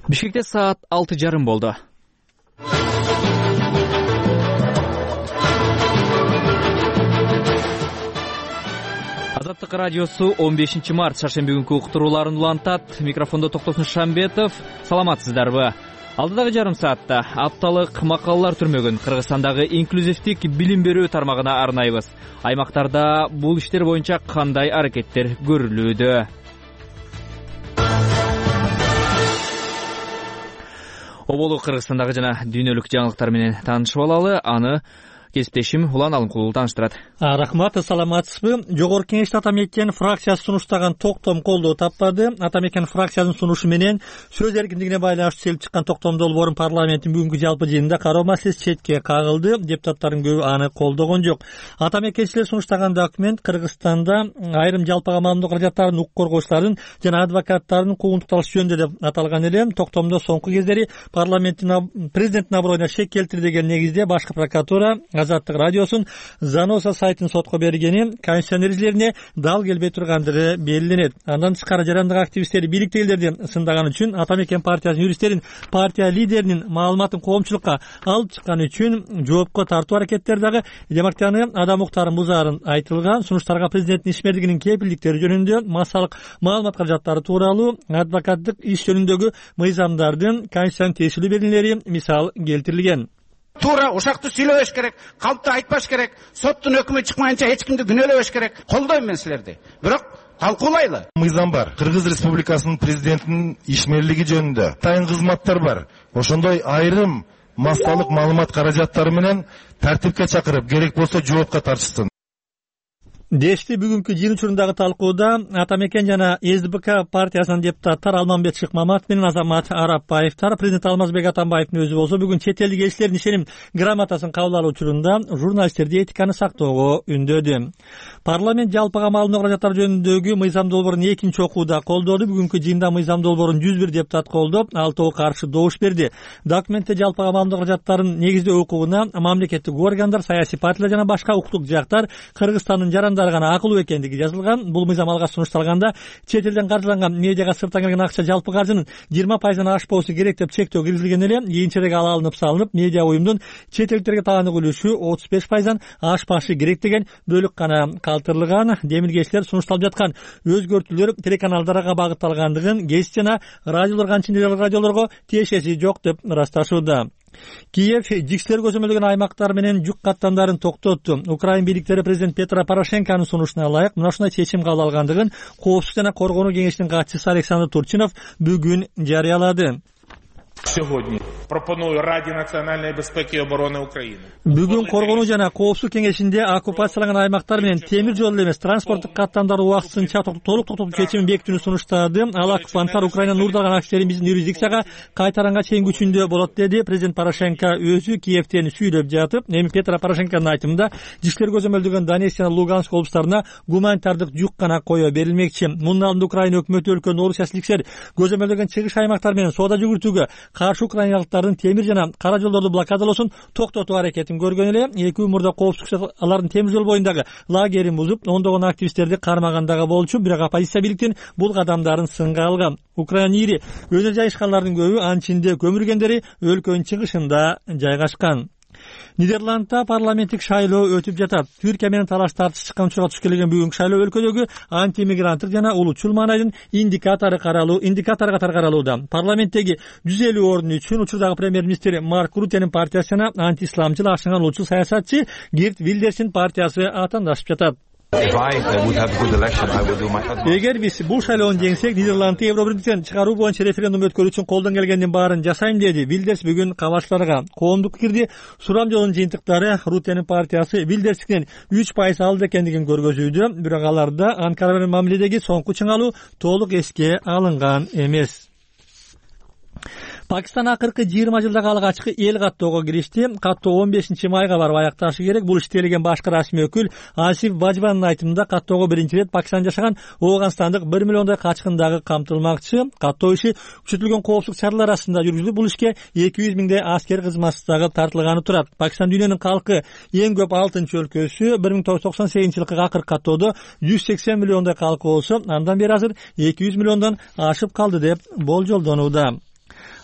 Бишкекте саат 6:30 болду. Азаттык радиосу 15 март шаршемби күнкү уктурууларын улантат. Микрофондо Токтосун Шамбетов. Саламатсыздарбы? Алдыдагы жарым саатта апталык макалалар түрмөгүн Кыргызстандагы инклюзивдик билим берүү тармагына арнайбыз. Аймактарда бул иштер боюнча кандай аракеттер көрүлүүдө? Оболу Кыргызстандагы жана дүйнөлүк жаңылыктар менен таанышып алалы. Аны кесиптешим Улан Алымкулов тааныштырат. Рахмат, саламатсызбы? Жогорку Кеңеште Атамекен фракциясы сунуштаган токтом колдоо таппады. Атамекен фракциясынын сунушу менен сөз эркиндигине байланыштуу келип чыккан токтом долбоорун парламенттин бүгүнкү жалпы жыйынында кароо маселеси четке кагылды. Депутаттардын көбү аны колдогон жок. Атамекенчилер сунуштаган документ Кыргызстанда айрым жалпыга маалымдоо каражаттарын укук коргоочулардын жана адвокаттардын куугунтукталышы жөнүндө деп аталган эле. Токтомдо соңку кездери президенттин аброюна шек келтирди деген негизде башкы прокуратура Азаттык радиосун Заноса сайтын сотко бергени конституциянын эрежелерине дал келбей тургандыгы белгиленет. Андан тышкары жарандык активисттери бийликтегилерди сындаган үчүн, Атамекен партиясынын юристтерин партия лидеринин маалыматын коомчулукка алып чыккан үчүн жоопко тартуу аракеттери дагы демократиянын адам укуктарын бузаарын айтылган. Сунуштарга президенттин ишмердигинин кепилдиктери жөнүндө, массалык маалымат каражаттары тууралуу, адвокаттык иш жөнүндөгү мыйзамдардын конституциянын тиешелүү белгилери мисал келтирилген. Туура ушакты сүйлөбөш керек, калпты айтпаш керек, соттун өкүмү чыкмайынча эч кимди күнөөлөбөш керек. Колдойм мен силерди. Бирок талкуулайлы. Мыйзам бар. Кыргыз Республикасынын президентинин ишмерлиги жөнүндө тайын кызматтар бар. Ошондой айрым массалык маалымат каражаттары менен тартипке чакырып, керек болсо жоопко тартышсын. Дешти бүгүнкү жыйын учурундагы талкууда Атамекен жана СДПК партиясынын депутаттар Алмамбет Шыкмаматов менен Азамат Арапбаевтар, президент Алмазбек Атамбаевдин өзү болсо бүгүн чет элдик элчилердин ишеним грамотасын кабыл алуу учурунда журналисттерди этиканы сактоого үндөдү. Парламент жалпыга маалымдоо каражаттары жөнүндөгү мыйзам долбоорун экинчи окууда колдоду. Бүгүнкү жыйында мыйзам долбоорун 101 депутат колдоп, 6 каршы добуш берди. Документте жалпыга маалымдоо каражаттарын негиздөө укугуна мамлекеттик органдар, саясий партиялар жана башка укуктук жактар Кыргызстандын жарандары гана акылуу экендиги жазылган. Бул мыйзам алгач сунушталганда чет элден каржыланган медиага сырттан келген акча жалпы каржынын 20%-дан ашпоосу керек деп чектөө киргизилген эле. Кийинчерээк ал алынып салынып, медиа уюмдун чет элдиктерге таандык үлүшү 35%-дан ашпашы керек деген бөлүк гана калтырылган. Демилгечилер сунушталып жаткан өзгөртүүлөр телеканалдарга багытталгандыгын, гез жана радиолорго анча радиолорго тиешеси жок деп ырасташууда. Киев жикселер көзөмөлдөгөн аймактар менен жүк каттамдарын токтотту. Украин бийликтери президент Петро Порошенконун сунушуна ылайык мына ушундай чечим кабыл алгандыгын Коопсуздук жана коргонуу кеңешинин катчысы Александр Турчинов бүгүн жарыялады. Сьогодні пропоную Раді національної безпеки і оборони України. Бүгүн коргонуу жана коопсуздук кеңешинде оккупацияланган аймактар менен темир жол эле эмес, транспорттук каттамдарды убактысынча толук токтотуу чечимин бекитүүнү сунуштады. Ал оккупанттар Украинанын уурдалган активистерин биздин юрисдикцияга кайтаранга чейин күчүндө болот деди. Президент Порошенко өзү Киевтен сүйлөп жатып, эми Петро Порошенконун айтымында жикселер көзөмөлдөгөн Донецк жана Луганск облустарына гуманитардык жүк гана кое берилмекчи. Мунун алдында Украина өкмөтү өлкөнүн орусиячылык көзөмөлдөгөн чыгыш аймактар менен соода жүгүртүүгө каршы украиналыктардын темир жана кара жолдорду блокадалоосун токтотуу аракетин көргөн эле. Эки умурда коопсуздук алардын темир жол боюндагы лагерин бузуп, ондогон активисттерди кармагандагы болчу, бирок оппозиция бийликтин бул кадамдарын сынга алган. Украина ири өнөр жайышканлардын көбү анчинде көмүлгендери өлкөнүн чыгышында жайгашкан. Нидерландта парламенттик шайлоо өтүп жатат. Түркия менен талаш тартыш чыккан учурга туш келген бүгүнкү шайлоо өлкөдөгү антимигранттык жана улутчул маанайдын индикатору катары каралууда. Парламенттеги 150 орун үчүн учурдагы премьер-министр Марк Рутенин партиясы жана антиисламчыл ашынган улутчул саясатчы Гирт Вилдерстин партиясы атаандашып жатат. Эгер биз бул шайлоону жеңсек, Нидерландты Евробирдиктен чыгаруу боюнча референдум өткөрүү үчүн колдон келгендин баарын жасайм деди Вилдерс бүгүн кабарчыларга. Коомдук пикирди сурам жолунун жыйынтыктары Рутенин партиясы Вилдерстиктен 3% алды экендигин көргөзүүдө, бирок аларда Анкара менен мамиледеги соңку чыңалуу толук эске алынган эмес. Пакистан акыркы 20 жылдагы алгачкы эл каттоого киришти. Каттоо 15-майга барып аякташы керек. Бул иштелеген башкы расмий өкүл Асиф Бажбанын айтымында каттоого биринчи ирет Пакистан жашаган Ооганстандык 1 миллиондой качкындагы камтылмакчы. Каттоо иши күчөтүлгөн коопсуздук чаралар арасында жүргүзүлүп, бул ишке 200 миңдей аскер кызматчысы тартылганы турат. Пакистан дүйнөнүн калкы эң көп 6-өлкөсү. 1998-жылкы акыркы каттоодо 180 миллиондой калкы болсо, андан бери азыр 200 миллиондон ашып калды деп болжолдонууда.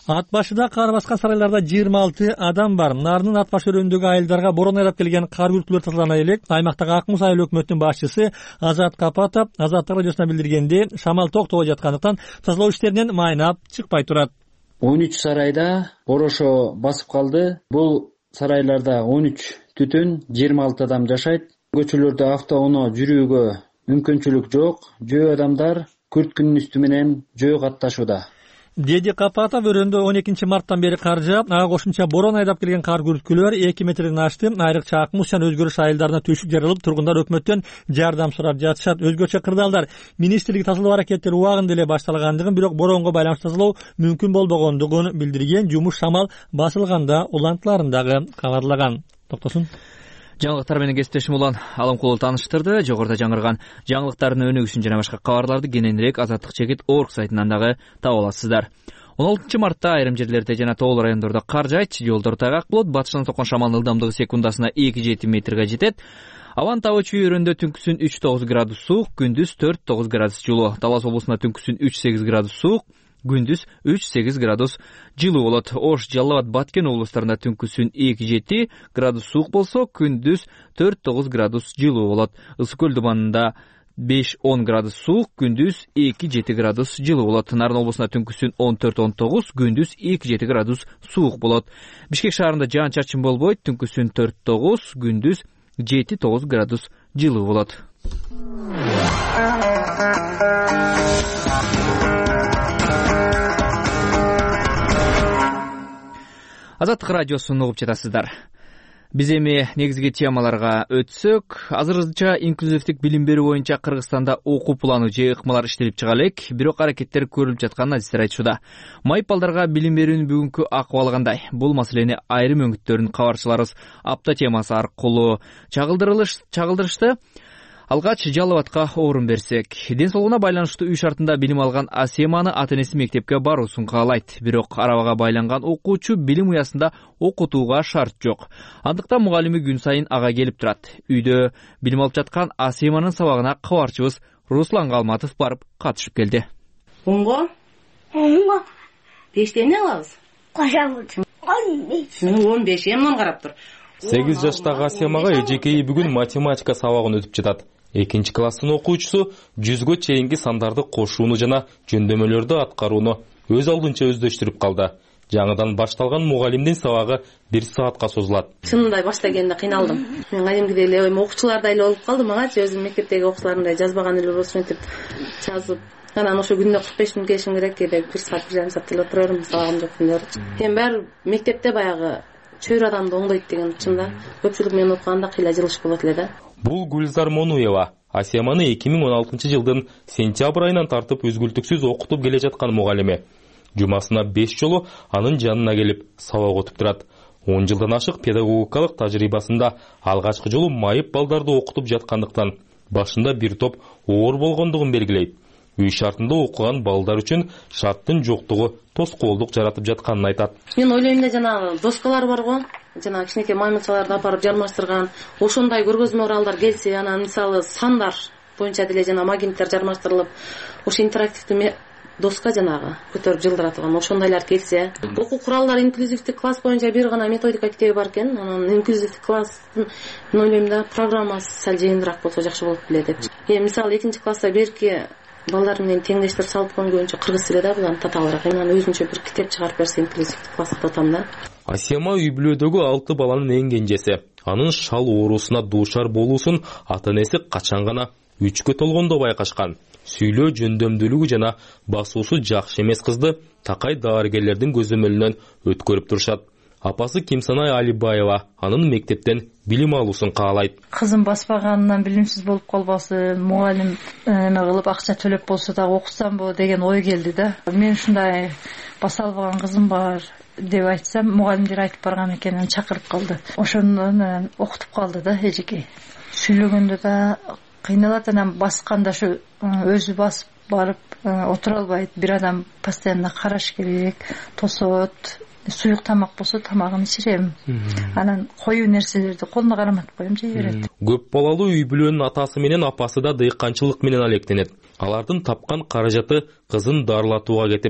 Ат башыда кар баскан сарайларда 26 адам бар. Нарынын ат башы өрөөндөгү айылдарга борон айдап келген кар күрткүлөр тазалана элек. Аймактагы Ак Муз айыл өкмөтүнүн башчысы Азат Капатов Азаттык радиосуна билдиргенде, шамал токтобой жаткандыктан тазалоо иштеринен майнап чыкпай турат. 13 сарайда борошо басып калды. Бул сарайларда 13 түтүн, 26 адам жашайт. Көчөлөрдө автоунаа жүрүүгө мүмкүнчүлүк жок. Жөө адамдар күрткүнүн үстү менен жөө катташууда. Деди Капатов өрөөндө 12 марттан бери кар жаап, ага кошумча борон айдап келген кар күрткүлөр 2 метрден ашты. Айрыкча Ак Муз жана өзгөрүш айылдарына түшүк жарылып, тургундар өкмөттөн жардам сурап жатышат. Өзгөчө кырдаалдар министрлик тазалоо аракеттери убагында эле башталгандыгын, бирок боронго байланыштуу тазалоо мүмкүн болбогондугун билдирген. Жумуш шамал басылганда улантларындагы кабарлаган. Токтосун. Жаңылыктар менен кесиптешим Улан Аламкулов тааныштырды. Жогоруда жаңырган жаңылыктардын өнүгүшүн жана башка кабарларды кененирээк Азаттык чекит орг сайтынан дагы таба аласыздар. 16 мартта айрым жерлерде жана тоолуу райондордо кар жаайт, жолдор тайгак болот. Батыштан соккон шамалдын ылдамдыгы секундасына 2-7 метрге жетет. Абанын табы чүйөрүндө түнкүсүн 3-9 градус суук, күндүз 4-9 градус жылуу. Талас облусунда түнкүсүн 3-8 градус суук, күндүз 3-8 градус жылуу болот. Ош, Жалал Абад, Баткен облустарында түнкүсүн 2-7 градус суук болсо, күндүз 4-9 градус жылуу болот. Ысык көл дубанында 5-10 градус суук, күндүз 2-7 градус жылуу болот. Нарын облусунда түнкүсүн 14-19, күндүз 2-7 градус суук болот. Бишкек шаарында жаан-чачын болбойт, түнкүсүн 4-9, күндүз 7-9 градус жылуу болот. Азаттык радиосун угуп жатасыздар. Биз эми негизги темаларга өтсөк, азырынча инклюзивдик билим берүү боюнча Кыргызстанда окуу планы же ыкмалар иштелип чыга элек, бирок аракеттер көрүлүп жатканын адистер айтышууда. Майып балдарга билим берүүнүн бүгүнкү акыбалы кандай? Бул маселени айрым өңүттөрүн кабарчыларыбыз апта темасы аркылуу чагылдырышты. Алгач Жалал Абадка орун берсек, ден соолугуна байланыштуу үй шартында билим алган Асеманы ата-энеси мектепке баруусун каалайт. Бирок арабага байланган окуучу билим уясында окутууга шарт жок. Андыктан мугалими күн сайын ага келип турат. Үйдө билим алып жаткан Асеманын сабагына кабарчыбыз Руслан Калматов барып катышып келди. Онго 5 эмне алабыз? Кошабыз. 15 эмнен карап тур. 8 жаштагы Асемага эжекейи бүгүн математика сабагын өтүп жатат. 2-класстын окуучусу 100гө чейинки сандарды кошууну жана жөндөмөлөрдү аткарууну өз алдынча өздөштүрүп калды. Жаңыдан башталган мугалимдин сабагы 1 саатка созулат. Чынында башта келгенде кыйналдым. Мен кадимкидей эле окуучулардай эле болуп калдым. Агачы өзүм мектептеги окуучуларымдай жазбаган эле болсун деп жазып, анан ошо күндө 45 мүнөт келишим керек деп 1 саат 1,5 саат деле отура бердим сабагым жок күндөрү. Эми баары мектепте баягы чөйрө адамды оңдойт деген чында. Көпчүлүк менен окуганда кыйла жылыш болот эле да. Бул Гүлзар Монуева. Асеманы 2016 жылдын сентябрь айынан тартып үзгүлтүксүз окутуп келе жаткан мугалими. Жумасына 5 жолу анын жанына келип сабак өтүп турат. 10 жылдан ашык педагогикалык тажрыйбасында алгачкы жолу майып балдарды окутуп жаткандыктан башында бир топ оор болгондугун белгилейт. Үй шартында окуган балдар үчүн шарттын жоктугу тоскоолдук жаратып жатканын айтат. Мен ойлойм да жанагы доскалар барго, жана кичинекей маймылчаларды апарып жармаштырган, ошондой көргөзмө уралдар келсе, анан мисалы сандар боюнча деле жана магниттер жармаштырылып, ошо интерактивдүү доска жанагы көтөрүп жылдыратылган ошондойлар келсе, окуу куралдары инклюзивдик класс боюнча бир гана методика китеби бар экен. Анан инклюзивдик класстын мен ойлойм да программасы сал жыйынтыраак болсо жакшы болот беле деп. Мисалы 2-класста берки балдар менен теңдештирип салып койгончо кыргыз тили да булан татаалыраак. Анан өзүнчө бир китеп чыгарып берсе инклюзивдик класс деп атам да. Асема үй бүлөдөгү 6 баланын эң кенжеси. Анын шал оорусуна дуушар болуусун ата-энеси качан гана 3кө толгондо байкашкан. Сүйлөө жөндөмдүүлүгү жана басуусу жакшы эмес кызды такай дарыгерлердин көзөмөлүнөн өткөрүп турушат. Апасы Кимсанай Алибаева анын мектептен билим алуусун каалайт. Кызым баспаганынан билимсиз болуп калбасын, мугалим эме кылып акча төлөп болсо да окутсамбы деген ой келди да. Мен ушундай баса албаган кызым бар деп айтсам, мугалимдер айтып барган экен, чакырып калды. Ошондон окутуп калды да эжеке. Сүйлөгөндө да кыйналат, анан басканда ошо өзү басып барып отура албайт. Бир адам постоянно караш керек, тосот. Суюк тамак болсо тамагын ичирем. Анан коюу нерселерди колуна караматып коем, жей берет. Көп балалуу үй бүлөнүн атасы менен апасы да дыйканчылык менен алектенет. Алардын тапкан каражаты кызын дарылатууга кетип,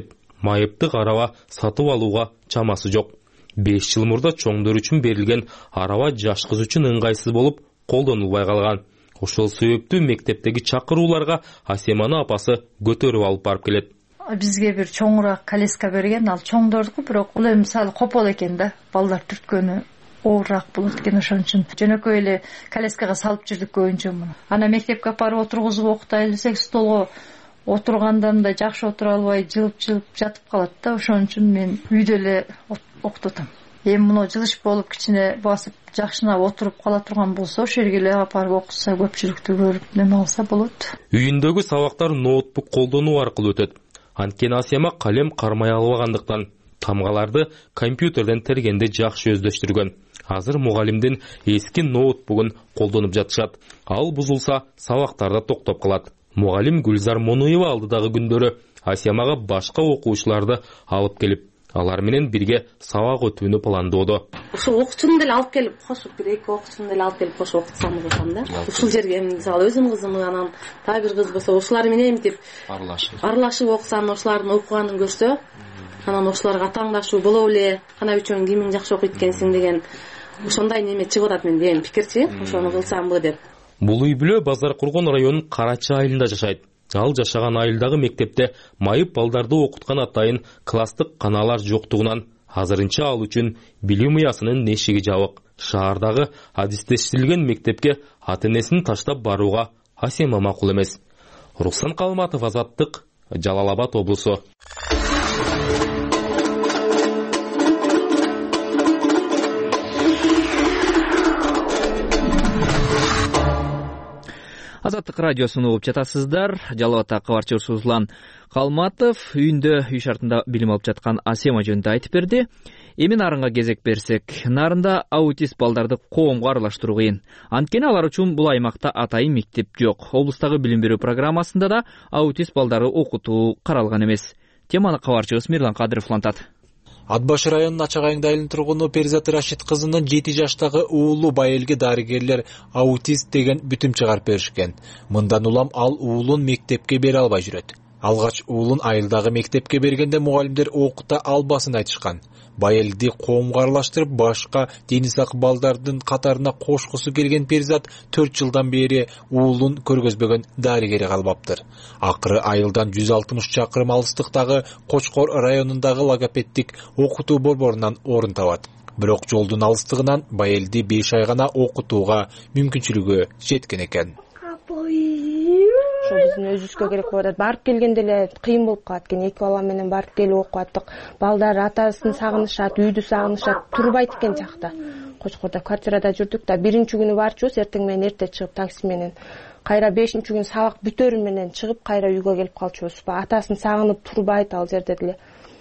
майыптык араба сатып алууга чамасы жок. 5 жыл мурда чоңдор үчүн берилген араба жаш кыз үчүн ыңгайсыз болуп колдонулбай калган. Ошол себептүү мектептеги чакырууларга Асеманы апасы көтөрүп алып барып келет. Бизге бир чоңураак коляска берген, ал чоңдордуку, бирок бул эми мисалы копол экен да, балдар түрткөнү оорураак болот экен, ошон үчүн жөнөкөй эле коляскага салып жүрдүк көбүнчө муну. Ана мектепке апарып отургузуп окутай десек, столго отурганда мындай жакшы отура албай, жылып жатып калат да, ошон үчүн мен үйдө эле окутутам. Эми муну жылыш болуп кичине басып жакшынап отуруп кала турган болсо, ошол жерге эле апарып окутса, көпчүлүктү көрүп неме алса болот. Үйүндөгү сабактар ноутбук колдонуу аркылуу өтөт. Анткени Асема калем кармай албагандыктан тамгаларды компьютерден тергенде жакшы өздөштүргөн. Азыр мугалимдин эски ноутбугун колдонуп жатышат. Ал бузулса, сабактарда токтоп калат. Мугалим Гүлзар Монуева алдыдагы күндөрү Асемага башка окуучуларды алып келип, алар менен бирге сабак өтүүнү пландоодо. Ошо окуучуну деле алып келип, кошуп бир-эки окуучуну деле алып келип кошуп окутсам десем да. Ушул жерге мисалы өзүм кызым, анан та бир кыз болсо, ошолар менен эмтип аралашып окусам, ошолардын окуганын көрсө, анан ошолорго атаңдашуу боло эле, кана үчүн кимиң жакшы окуйт экенсиң деген ошондой неме чыгып атат менде, эми пикирчи, ошону кылсамбы деп. Бул үй бүлө Базар Кургон районунун Карачы айылында жашайт. Ал жашаган айылдагы мектепте майып балдарды окуткан атайын класстык каналар жоктугунан азырынча ал үчүн билим уясынын эшиги жабык. Шаардагы адистештирилген мектепке ата-энесин таштап барууга Асема макул эмес. Руслан Калматов, Азаттык, Жалал Абад облусу. Азаттык радиосун угуп жатасыздар. Жалал Абадта кабарчы Руслан Калматов үйүндө үй шартында билим алып жаткан Асема жөнүндө айтып берди. Эми Нарынга кезек берсек, Нарында аутист балдарды коомго аралаштыруу кыйын. Анткени алар үчүн бул аймакта атайын мектеп жок. Облустагы билим берүү программасында да аутист балдарды окутуу каралган эмес. Теманы кабарчыбыз Мирлан Кадыров улантат. Ат башы районунун Ачак айылынын тургуну Перизат Рашид кызынын 7 жаштагы уулу байелге дарыгерлер аутист деген бүтүм чыгарып беришкен. Мындан улам ал уулун мектепке бере албай жүрөт. Алгач уулун айылдагы мектепке бергенде мугалимдер окута албасын айтышкан. Байелди коомго аралаштырып, башка дени сак балдардын катарына кошкусу келген Перизат 4 жылдан бери уулун көргөзбөгөн дарыгери калбаптыр. Акыры айылдан 160 чакырым алыстыктагы Кочкор районундагы логопеддик окутуу борборунан орун табат. Бирок жолдун алыстыгынан байелди 5 ай гана окутууга мүмкүнчүлүгү жеткен экен. Биздин өзүбүзгө керек болуп атат. Барып келгенде эле кыйын болуп калат экен. 2 бала менен барып келип окуп аттык. Балдар атасын сагынышат, үйдү сагынышат, турбайт экен жакта. Кочкордо квартирада жүрдүк да, биринчи күнү барчубуз, эртең менен эрте чыгып такси менен. Кайра 5-чи күнү сабак бүтөрү менен чыгып, кайра үйгө келип калчубуз. Атасын сагынып турбайт ал жерде деле.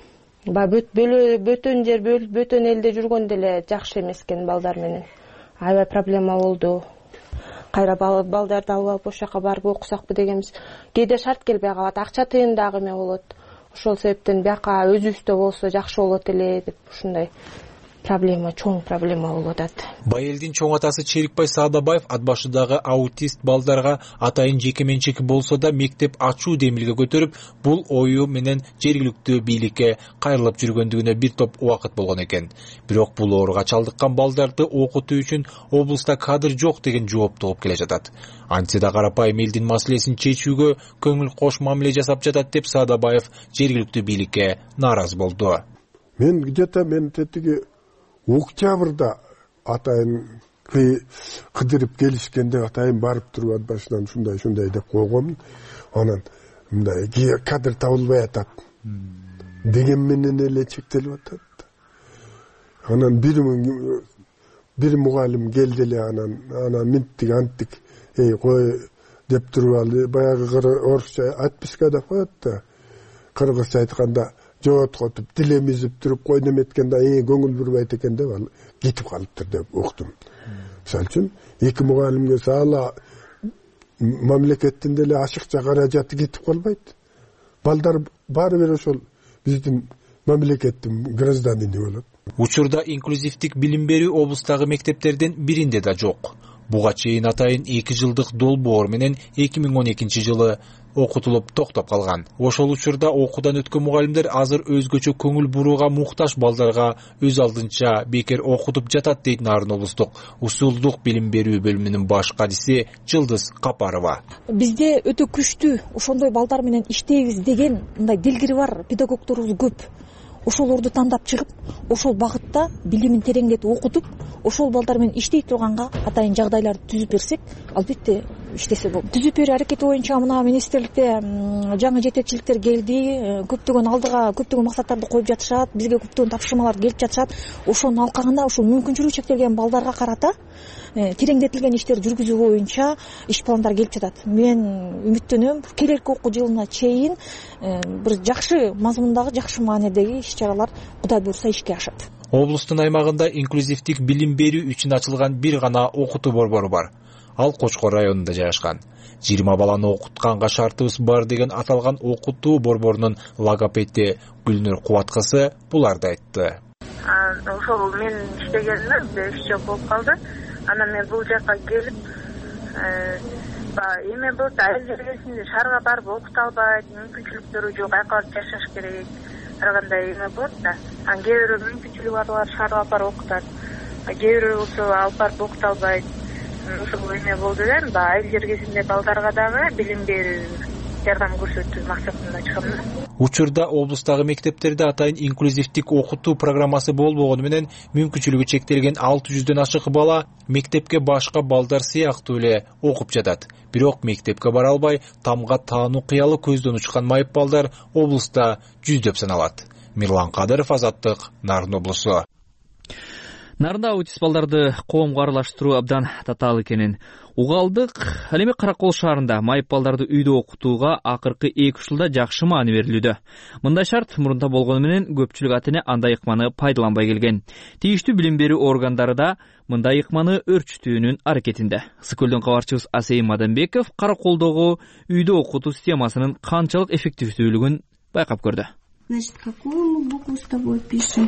Бөтөн жер, бөтөн элде жүргөндө эле жакшы эмес экен балдар менен. Аябай проблема болду. Кайра балдарды алып ошол жака барып окусакпы дегенбиз. Кээде шарт келбей калат, акча тыйын дагы эме болот. Ошол себептен бияка өзүбүздө болсо жакшы болот эле деп ушундай чоң проблема болуп атат. Байелдин чоң атасы Черикбай Саадабаев ат башыдагы аутист балдарга атайын жеке менчеки болсо да мектеп ачуу демилге көтөрүп, бул ою менен жергиликтүү бийликке кайрылып жүргөндүгүнө бир топ убакыт болгон экен. Бирок бул ооруга чалдыккан балдарды окутуу үчүн облуста кадр жок деген жооп тугуп келе жатат. Антсе да карапайым элдин маселесин чечүүгө көңүл кош мамиле жасап жатат деп Саадабаев жергиликтүү бийликке нааразы болду. Мен тетиги октябрда атайын кыдырып келишкенде атайын барып туруп ат башынан ушундай деп койгонмун. Анан мындай кадр табылбай атат деген менен эле чектелип атат. Анан бир мугалим келди эле, анан минттик анттик кой деп туруп алды. Баягы орусча отписка деп коет да. Кыргызча айтканда жооткотуп, тилемизип туруп кой неметкенде көңүл бурбайт экен деп ал кетип калыптыр деп уктум. Мисалы үчүн 2 мугалимге сала мамлекеттин деле ашыкча каражаты кетип калбайт. Балдар баары бир ошол биздин мамлекеттин гражданины болот. Учурда инклюзивдик билим берүү облустагы мектептердин биринде да жок. Буга чейин атайын 2 жылдык долбоор менен 2012 жылы окутулуп токтоп калган. Ошол учурда окуудан өткөн мугалимдер азыр өзгөчө көңүл бурууга муктаж балдарга өз алдынча бекер окутуп жатат дейт Нарын облустук усулдук билим берүү бөлүмүнүн баш кадиси Жылдыз Капарова. Бизде өтө күчтүү ошондой балдар менен иштейбиз деген мындай дилгири бар педагогдорубуз көп. Ошолорду тандап чыгып, ошол багытта билимин тереңдетип окутуп, ошол балдар менен иштей турганга атайын жагдайларды түзүп берсек, албетте иштесе болот. Түзүп берүү аракети боюнча мына министрликте жаңы жетекчиликтер келди, көптөгөн алдыга көптөгөн максаттарды коюп жатышат, бизге көптөгөн тапшырмалар келип жатышат. Ошонун алкагында ошол мүмкүнчүлүгү чектелген балдарга карата тереңдетилген иштер жүргүзүү боюнча иш пландар келип жатат. Мен үмүттөнөм, келерки окуу жылына чейин бир жакшы мазмундагы, жакшы маанидеги иш-чаралар Кудай буйрса ишке ашат. Облустун аймагында инклюзивдик билим берүү үчүн ачылган бир гана окутуу борбору бар. Ал Кочкор районунда жайгашкан. 20 баланы окутканга шартыбыз бар деген аталган окутуу борборунун логопеди Гүлнөр Кубаткасы буларды айтты. Ошол мен иштегениме 5 жыл болуп калды. Анан мен бул жакка келип, эме болуп айыл жергесинде шаарга барып окута албайт, мүмкүнчүлүктөрү жок, айкалып жашаш керек. Ар кандай эме болот да. Кээ бирөө мүмкүнчүлүгү барлар шаарга алып барып окутат. Кээ бирөө болсо алып барып окута албайт. Ошол эме болду да, айыл жергесинде балдарга дагы билим берүү, жардам көрсөтүү максатында чыгам. Учурда облустагы мектептерде атайын инклюзивдик окутуу программасы болбогону менен мүмкүнчүлүгү чектелген 600дөн ашык бала мектепке башка балдар сыяктуу эле окуп жатат. Бирок мектепке бара албай, тамга таануу кыялы көздөн учкан майып балдар облуста жүздөп саналат. Мирлан Кадыров, Азаттык, Нарын облусу. Нарында аутист балдарды коомго аралаштыруу абдан татаал экенин угалдык. Ал эми Каракол шаарында майып балдарды үйдө окутууга акыркы 2 жылда жакшы маани берилүүдө. Мындай шарт мурунта болгону менен көпчүлүк ата-эне андай ыкманы пайдаланбай келген. Тийиштүү билим берүү органдары да мындай ыкманы өрчүтүүнүн аракетинде. Ысык-Көлдөн кабарчыбыз Асейин Мадамбеков Караколдогу үйдө окутуу системасынын канчалык эффективдүүлүгүн байкап көрдү. Значит, какую мы букву с тобой пишем?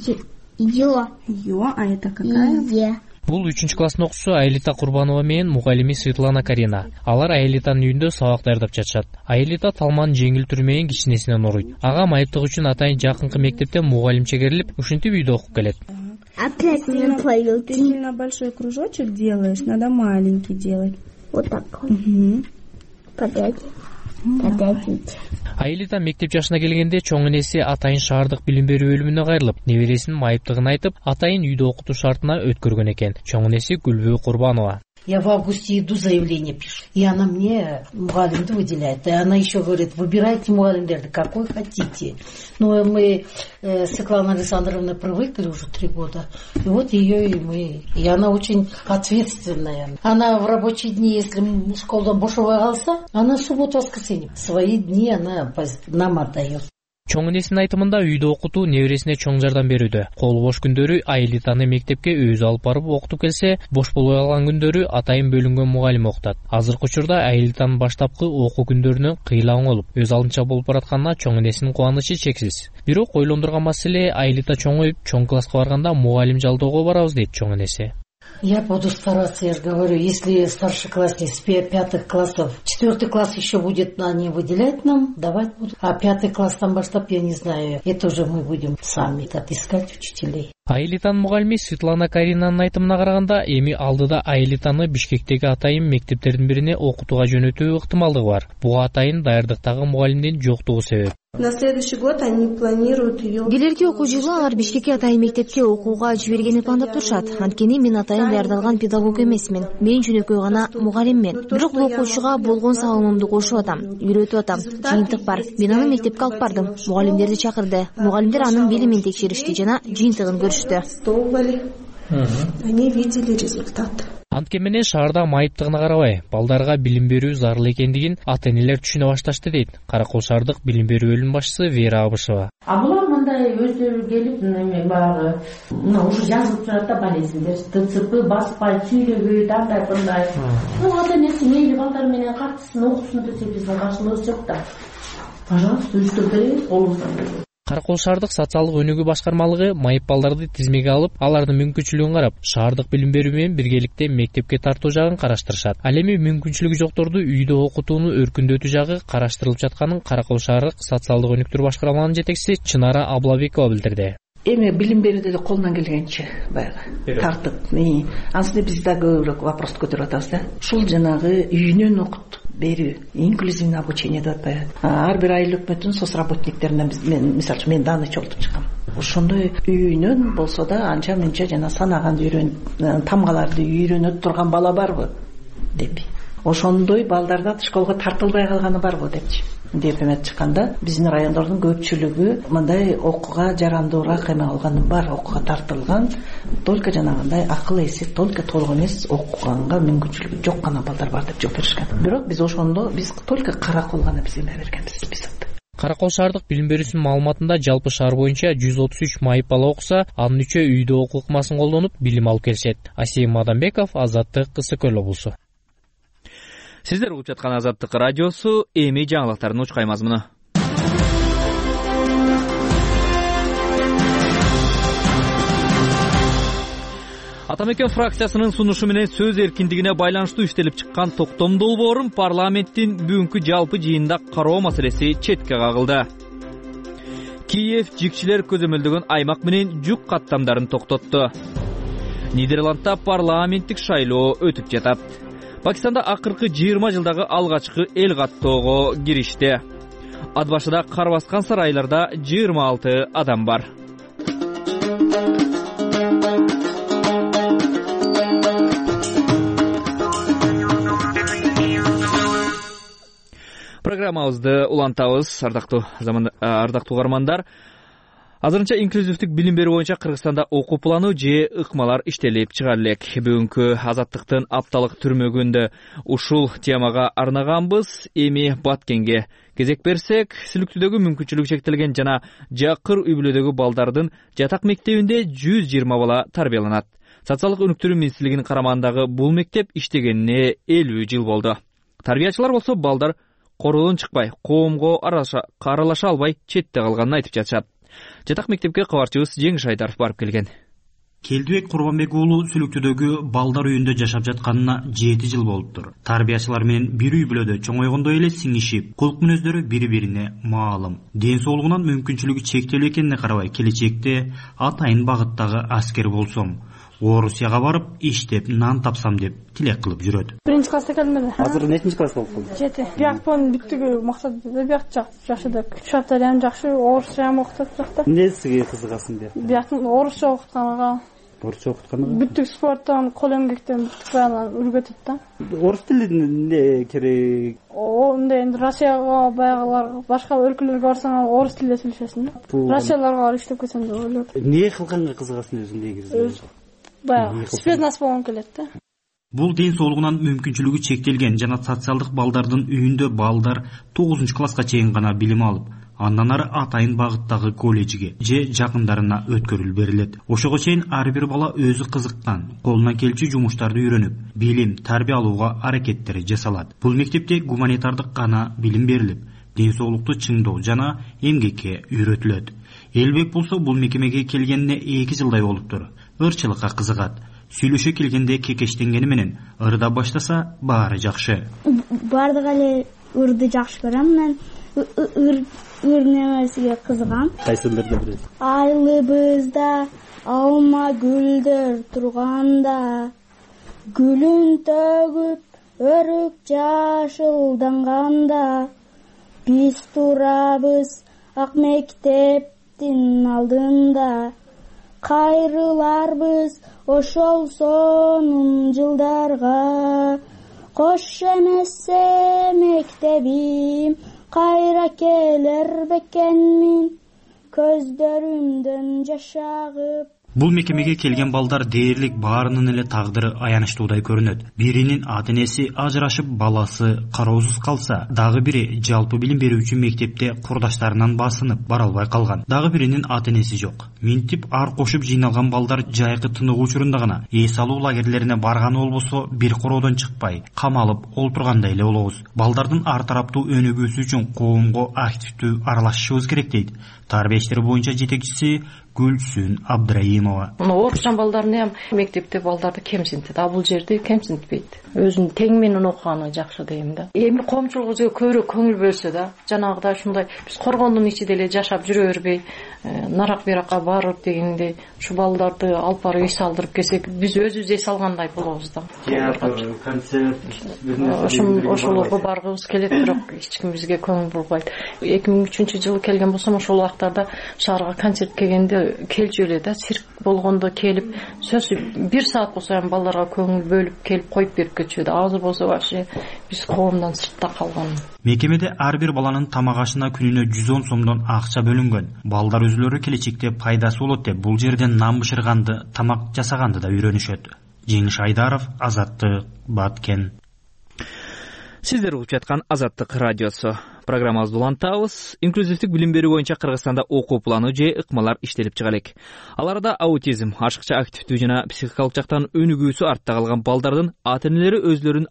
Ё. Ё, а это какая? Е. Бул 3-класстын окуучусу Айлита Курбанова менен мугалими Светлана Карина. Алар Айлитанын үйүндө сабак даярдап жатышат. Айлита талманын жеңил түрү менен кичинесинен оруйт. Ага майыптык үчүн атайын жакынкы мектептен мугалим чегерилип, ушинтип үйдө окуп келет. Опять мне плавил. Ты сильно большой кружочек делаешь, надо маленький делать. Вот так. Угу. Подойди. Подойдите. Айлита мектеп жашына келгенде чоң энеси атайын шаардык билим берүү бөлүмүнө кайрылып, небересинин майыптыгын айтып, атайын үйдө окутуу шартына өткөргөн экен. Чоң энеси Гүлбү Курбанова. Я в августе иду, заявление пишу. И она мне мугалимду выделяет. И она еще говорит, выбирайте мугалимдерди, какой хотите. Ну, мы Светлана Александровна привыкли уже 3 года. И вот ее и она очень ответственная. Она в рабочие дни, если школа бошовая алса, она в субботу-воскресенье. Свои дни она нам отдает. Чоң энесинин айтымында үйдө окутуу небересине чоң жардам берүүдө. Кол бош күндөрү Айлитаны мектепке өзү алып барып окутуп келсе, бош болбой калган күндөрү атайын бөлүнгөн мугалим окутат. Азыркы учурда Айлитанын баштапкы окуу күндөрүнө кыйла оңолуп, өз алдынча болуп баратканына чоң энесинин кубанычы чексиз. Бирок ойлондурган маселе Айлита чоңоюп, чоң класска барганда мугалим жалдоого барабыз дейт чоң энеси. Я буду стараться, я же говорю, если старшеклассник с 5 классов, 4 класс еще будет, они выделять нам, давать будут. А 5 класс там баштап, я не знаю, это уже мы будем сами искать учителей. Айлитанын мугалими Светлана Каринанын айтымына караганда, эми алдыда Айлитаны Бишкектеги атайын мектептердин бирине окутууга жөнөтүү ыктымалдыгы бар. Буга атайын даярдыктагы мугалимдин жоктугу себеп. На следующий год они планируют ее. Келерки окуу жылы алар Бишкекке атайын мектепке окууга жибергени пландап турушат. Анткени мен атайын даярдалган педагог эмесмин. Мен жөнөкөй гана мугалиммен. Бирок бул окуучуга болгон салымымды кошуп атам, үйрөтүп атам. Жыйынтык бар. Мен аны мектепке алып бардым. Мугалимдерди чакырды. Мугалимдер анын билимин текшеришти жана жыйынтыгын көрүштү. Они видели результат. Анткени менен шаарда майыптыгына карабай, балдарга билим берүү зарыл экендигин ата-энелер түшүнө башташты дейт Каракол шаардык билим берүү бөлүмүнүн башчысы Вера Абышева. А булар мындай өздөрү келип, баягы мына уже жазылып турат да болезньдер, ТЦП баспай, сүйлөбөйт, андай. Ну, ата-энеси мейли балдар менен катышсын, окусун десе биздин каршылыгыбыз жок да. Пожалуйста, уюштуруп беребиз, колубуздан келет. Каракол шаардык социалдык өнүгүү башкармалыгы майып балдарды тизмеге алып, алардын мүмкүнчүлүгүн карап, шаардык билим берүү менен биргеликте мектепке тартуу жагын караштырышат. Ал эми мүмкүнчүлүгү жокторду үйдө окутууну өркүндөтүү жагы караштырылып жатканын Каракол шаардык социалдык өнүктүрүү башкармалыгынын жетекчиси Чынара Аблабекова билдирди. Эми билим берүүдө деле колунан келгенче баягы тартып, ансында биз да көбүрөөк вопрос көтөрүп атабыз да. Ушул жанагы үйүнөн окутуп берүү, инклюзивный обучение деп атпайбы. Ар бир айыл өкмөтүнүн соцработниктеринен мен мисалы үчүн мен даны чогултуп чыккам. Ошондой үйүнөн болсо да анча мынча жана санаганды тамгаларды үйрөнө турган бала барбы деп. Ошондой балдарда школго тартылбай калганы барбы депчи. Деп эметип чыкканда биздин райондордун көпчүлүгү мындай окууга жарандуураак эме кылганы бар, окууга тартылган, только жанагындай акыл эси только толук эмес окуганга мүмкүнчүлүгү жок гана балдар бар деп жооп беришкен. Бирок биз ошондо биз только Каракол гана биз эме бергенбиз списокто. Каракол шаардык билим берүүсүнүн маалыматында жалпы шаар боюнча 133 майып бала окуса, анын 3-өө үйдө окуу ыкмасын колдонуп билим алып келишет. Асем Мадамбеков, Азаттык, Кысык Көл облусу. Сиздер угуп жаткан Азаттык радиосу, эми жаңылыктардын учкай мазмуну. Атамекен фракциясынын сунушу менен сөз эркиндигине байланыштуу иштелип чыккан токтом долбоорун парламенттин бүгүнкү жалпы жыйынында кароо маселеси четке кагылды. Киев жикчилер көзөмөлдөгөн аймак менен жүк каттамдарын токтотту. Нидерландда парламенттик шайлоо өтүп жатат. Пакистанда акыркы 20 жылдагы алгачкы эл каттоого киришти. Ат башыда кар баскан сарайларда 26 адам бар. Программабызды улантабыз, ардактуу угармандар. Азырынча инклюзивдик билим берүү боюнча Кыргызстанда окуу планы же ыкмалар иштелип чыгар элек. Бүгүнкү Азаттыктын апталык түрмөгүндө ушул темага арнаганбыз. Эми Баткенге кезек берсек, Силүктүдөгү мүмкүнчүлүгү чектелген жана жакыр үй бүлөдөгү балдардын жатак мектебинде 120 бала тарбияланат. Социалдык өнүктүрүү министрлигинин карамагындагы бул мектеп иштегенине 50 жыл болду. Тарбиячылар болсо балдар королдон чыкпай, коомго аралаша албай четте калганын айтып жатышат. Жатак мектепке кабарчыбыз Жеңиш Айдаров барып келген. Келдибек Курбанбек уулу Сүлүктүдөгү балдар үйүндө жашап жатканына 7 жыл болуптур. Тарбиячылар менен бир үй бүлөдө чоңойгондой эле сиңишип, кулк мүнөздөрү бири-бирине маалым. Ден соолугунан мүмкүнчүлүгү чектелүү экенине карабай, келечекте атайын багыттагы аскер болсом, Орусияга барып иштеп нан тапсам деп тилек кылып жүрөт. Биринчи класста келдим эле. Азыр нечинчи класс болуп калды? 7. Биякпын бүттүгү максат биyak жакшы да. Шарттар ham жакшы, орусча ham окутат жакта. Эмнесиге кызыгасың деп? Бияктын орусча окутканга. Орусча окутканга? Бүттүк спорттон, кол эмгектен бүттүк үргөтөт да. Орус тилинин эмне керек? Онда энди Россияга баягылар башка өлкөлөргө барсаң орус тилинде сүйлөшөсүң да. Россияларга барып иштеп кетсем деп ойлойт. Эмне кылганга кызыгасың өзүң негизи? Баягы спецназ болгон келет да. Бул ден соолугунан мүмкүнчүлүгү чектелген жана социалдык балдардын үйүндө балдар 9 класска чейин гана билим алып, андан ары атайын багыттагы колледжге же жакындарына өткөрүлүп берилет. Ошого чейин ар бир бала өзү кызыккан, колунан келчү жумуштарды үйрөнүп, билим, тарбия алууга аракеттер жасалат. Бул мектепте гуманитардык гана билим берилип, ден соолукту чыңдоо жана эмгекке үйрөтүлөт. Элбек болсо бул мекемеге келгенине 2 жылдай болуптур. Ырчылыкка кызыгат. Сүйлөшө келгенде кекештенгени менен ырда баштаса баары жакшы. Бардык эле ырды жакшы көрөм. Мен ыр немесиге кызыгам. Кайсыларды билесиз? Айылыбызда алма гүлдөр турганда, гүлүн төгүп өрүп жашылданганда, биз турабыз ак мектептин алдында. Кайрыларбыз ошол сонун жылдарга, кош эмесе мектебим кайра келер бекенмин, көздөрүмдөн жаш агып Бул мекемеге келген балдар дээрлик баарынын эле тагдыры аянычтуудай көрүнөт. Биринин ата энеси ажырашып, баласы кароосуз калса, дагы бири жалпы билим берүүчү мектепте курдаштарынан басынып бара албай калган. Дагы биринин ата энеси жок. Минтип ар кошуп жыйналган балдар жайкы тыныгуу учурунда гана эс алуу лагерлерине барганы болбосо бир короодон чыкпай, камалып олтургандай эле болобуз. Балдардын ар тараптуу өнүгүүсү үчүн коомго активдүү аралашышыбыз керек дейт тарбия иштери боюнча жетекчиси Гүлсүн Абдраимова. Орусча балдарын мектепте балдарды кемсинтет, а бул жерде кемсинтпейт. Өзүнүн тең менен окуганы жакшы дейм да. Эми коомчулук көбүрөөк көңүл бөлсө да, жанагыдай ушундай биз коргондун ичинде эле жашап жүрө бербей, нарак биракка барып дегендей, ушу балдарды алып барып эс алдырып келсек, биз өзүбүз эс алгандай болобуз да. Театр, концерт, ошолорго баргыбыз келет, бирок эч ким бизге көңүл бурбайт. 2003-жылы келген болсом, ошол убактарда шаарга концерт келгенде келчү эле да, цирк болгондо келип, сөзсүз 1 саат болсо ham балдарга көңүл бөлүп келип коюп берип кетчү да. Азыр болсо вообще биз коомдон сыртта калган. Мекемеде ар бир баланын тамак ашына күнүнө 110 сомдон акча бөлүнгөн. Балдар өзүлөрү келечекте пайдасы болот деп бул жерден нан бышырганды, тамак жасаганды да үйрөнүшөт. Жеңиш Айдаров, Азаттык, Баткен. Сиздер угуп жаткан Азаттык радиосу. Программабызды улантабыз. Инклюзивдик билим берүү боюнча Кыргызстанда окуу планы же ыкмалар иштелип чыга элек. Аларда аутизм, ашыкча активдүү жана психикалык жактан өнүгүүсү артта калган балдардын ата энелери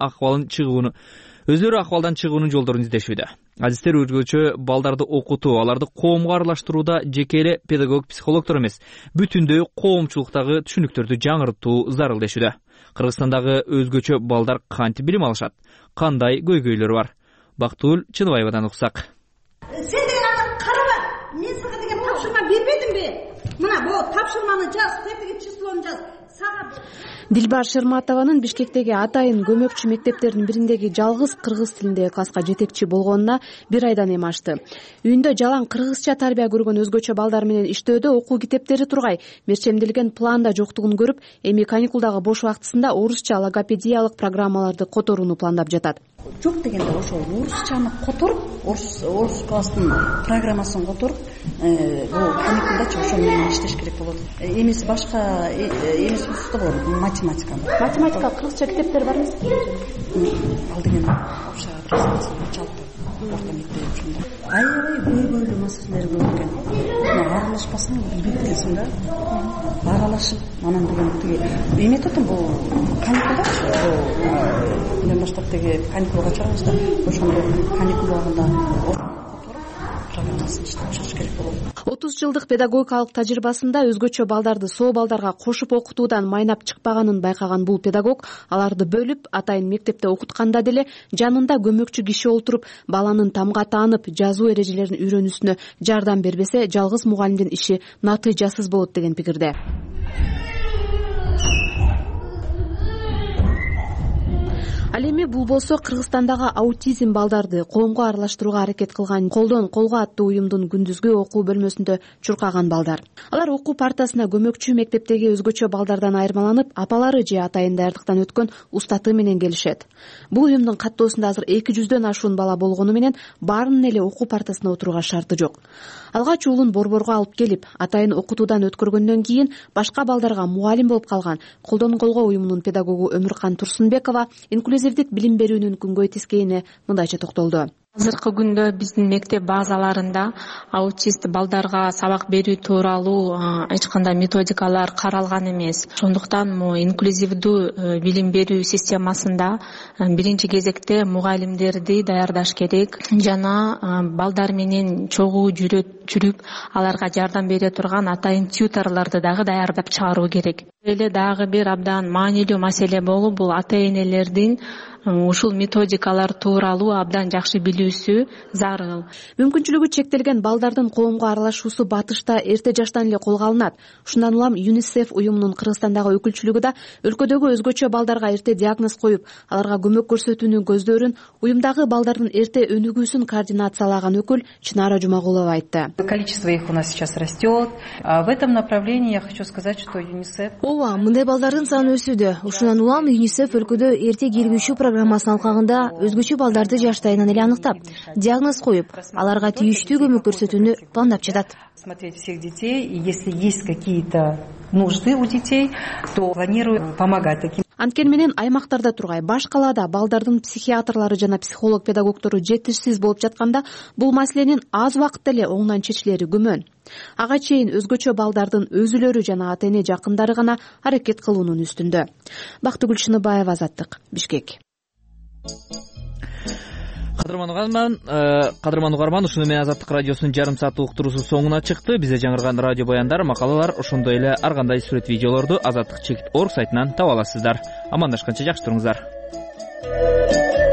өзлөрү акыбалдан чыгуунун жолдорун издешүүдө. Адистер өзгөчө балдарды окутуу, аларды коомго аралаштырууда жеке эле педагог, психологдор эмес, бүтүндөй коомчулуктагы түшүнүктөрдү жаңыртуу зарыл дешүүдө. Кыргызстандагы өзгөчө балдар кантип билим алышат? Кандай көйгөйлөр бар? Бактыгүл Чыныбаевадан уксак. Сен деген ата караба, мен сага деген тапшырма бербедимби? Мына бул тапшырманы жаз, тетиги числону жаз. Дилбар Шерматованын Бишкектеги атайын көмөкчү мектептердин бириндеги жалгыз кыргыз тилиндеги класска жетекчи болгонуна 1 айдан эми ашты. Үйүндө жалаң кыргызча тарбия көргөн өзгөчө балдар менен иштөөдө окуу китептери тургай, мерчемделген планда жоктугун көрүп, эми каникулдагы бош убактысында орусча логопедиялык программаларды которууну пландап жатат. Жок дегенде ошол орусчаны которуп, орус класстын программасын которуп, бул каникулдачы ошол менен иштеш керек болот. Эмеси башка эмес курста болот, математика. Математика кыргызча китептер бар эмес? Ал деген общая жалпы орто мектеп ушунда. Аябай көйгөйлүү маселелер көп экен. Аралашпасаң билбей кетесиң да. Аралашып, анан деген тиги эме айтатам, бул каникулдачы, мен баштап теги каникулга чыгабыз да, ошондо каникул убагында 30 жылдык педагогикалык тажрыйбасында өзгөчө балдарды соо балдарга кошуп окутуудан майнап чыкпаганын байкаган бул педагог аларды бөлүп, атайын мектепте окутканда деле жанында көмөкчү киши олтуруп, баланын тамга таанып, жазуу эрежелерин үйрөнүүсүнө жардам бербесе, жалгыз мугалимдин иши натыйжасыз болот деген пикирде. Ал эми бул болсо Кыргызстандагы аутизм балдарды коомго аралаштырууга аракет кылган колдон колго аттуу уюмдун күндүзгү окуу бөлмөсүндө чуркаган балдар. Алар окуу партасына көмөкчү мектептеги өзгөчө балдардан айырмаланып, апалары же атайын даярдыктан өткөн устаты менен келишет. Бул уюмдун каттоосунда азыр 200дөн ашуун бала болгону менен баарынын эле окуу партасына отурууга шарты жок. Алгач уулун борборго алып келип, атайын окутуудан өткөргөндөн кийин башка балдарга мугалим болуп калган колдон колго уюмунун педагогу Өмүркан Турсунбекова инклюзивдик билим берүүнүн күнгөй тескейине мындайча токтолду. Азыркы күндө биздин мектеп базаларында аутист балдарга сабак берүү тууралуу эч кандай методикалар каралган эмес. Ошондуктан инклюзивдүү билим берүү системасында биринчи кезекте мугалимдерди даярдаш керек жана балдар менен чогуу жүрүп аларга жардам бере турган атайын тьюторлорду дагы даярдап чыгаруу керек. Эле дагы бир абдан маанилүү маселе болуп, бул ата энелердин ушул методикалар тууралуу абдан жакшы билүүсү зарыл. Мүмкүнчүлүгү чектелген балдардын коомго аралашуусу батышта эрте жаштан эле колго алынат. Ушундан улам ЮНИСЕФ уюмунун Кыргызстандагы өкүлчүлүгү да өлкөдөгү өзгөчө балдарга эрте диагноз коюп, аларга көмөк көрсөтүүнүн көздөрүн, уюмдагы балдардын эрте өнүгүүсүн координациялаган өкүл Чынара Жумагулова айтты. Количество их у нас сейчас растет. В этом направлении я хочу сказать, что ЮНИСЕФ... Ооба, мындай балдардын саны өсүүдө. Ушундан улам ЮНИСЕФ өлкөдө эрте кирбүүчү программасынын алкагында өзгөчө балдарды жаштайынан эле аныктап, диагноз коюп, аларга тийиштүү көмөк көрсөтүүнү пландап жатат. Смотреть всех детей, и если есть какие-то нужды у детей, то планирую помогать таким. Анткени менен аймактарда тургай баш калаада балдардын психиатрлары жана психолог педагогтору жетишсиз болуп жатканда бул маселенин аз убакытта эле оңунан чечилери күмөн. Ага чейин өзгөчө балдардын өзүлөрү жана ата эне жакындары гана аракет кылуунун үстүндө. Бактыгүл Шыныбаева, Азаттык, Бишкек. Кадырман угарман, ушуну менен Азаттык радиосунун жарым сааттык уктуруусу соңуна чыкты. Бизде жаңырган радио баяндар, макалалар, ошондой эле ар кандай сүрөт видеолорду azattik.org сайтынан таба аласыздар. Амандашканча жакшы туруңуздар.